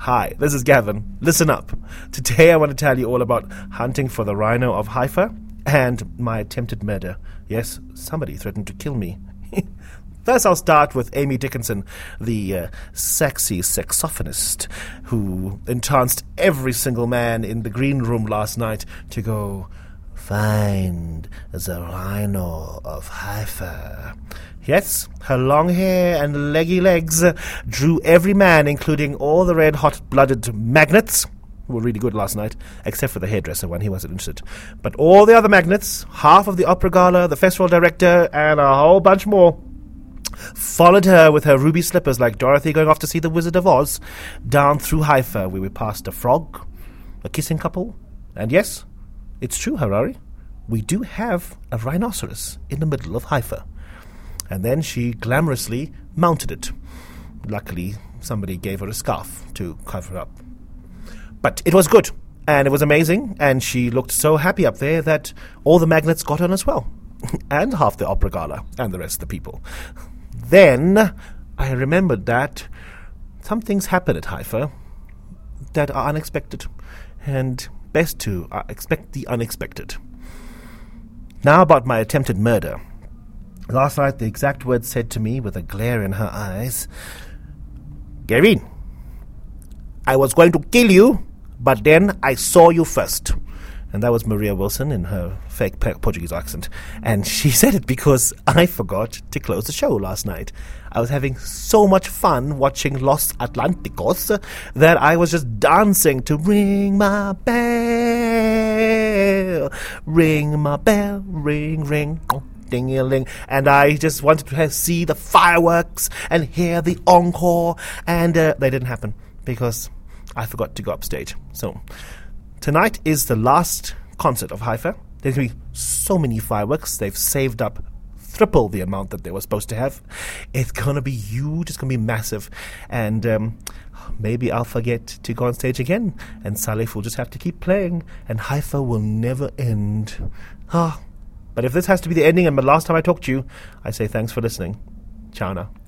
Hi, this is Gavin. Listen up. Today I want to tell you all about hunting for the rhino of Haifa and my attempted murder. Yes, somebody threatened to kill me. First, I'll start with Amy Dickinson, the sexy saxophonist who entranced every single man in the green room last night to go, "Find the rhino of Haifa." Yes, her long hair and leggy legs drew every man, including all the red hot-blooded magnets, who were really good last night, except for the hairdresser when he wasn't interested. But all the other magnets, half of the opera gala, the festival director, and a whole bunch more, followed her with her ruby slippers like Dorothy going off to see the Wizard of Oz, down through Haifa, where we passed a frog, a kissing couple, and yes, it's true, Harari, we do have a rhinoceros in the middle of Haifa. And then she glamorously mounted it. Luckily, somebody gave her a scarf to cover up. But it was good, and it was amazing, and she looked so happy up there that all the magnets got on as well, and half the opera gala, and the rest of the people. Then I remembered that some things happen at Haifa that are unexpected, and best to expect the unexpected. Now about my attempted murder. Last night, the exact words said to me with a glare in her eyes, "Gavin, I was going to kill you, but then I saw you first." And that was Maria Wilson in her fake Portuguese accent. And she said it because I forgot to close the show last night. I was having so much fun watching Los Atlanticos that I was just dancing to "Ring my bell, ring my bell, ring, ring, ding-a-ling," and I just wanted to see the fireworks and hear the encore, and they didn't happen because I forgot to go upstage. So tonight is the last concert of Haifa. There's going to be so many fireworks. They've saved up triple the amount that they were supposed to have. It's going to be huge. It's going to be massive. And maybe I'll forget to go on stage again, and Salif will just have to keep playing, and Haifa will never end. But if this has to be the ending and the last time I talk to you, I say thanks for listening. Ciao now.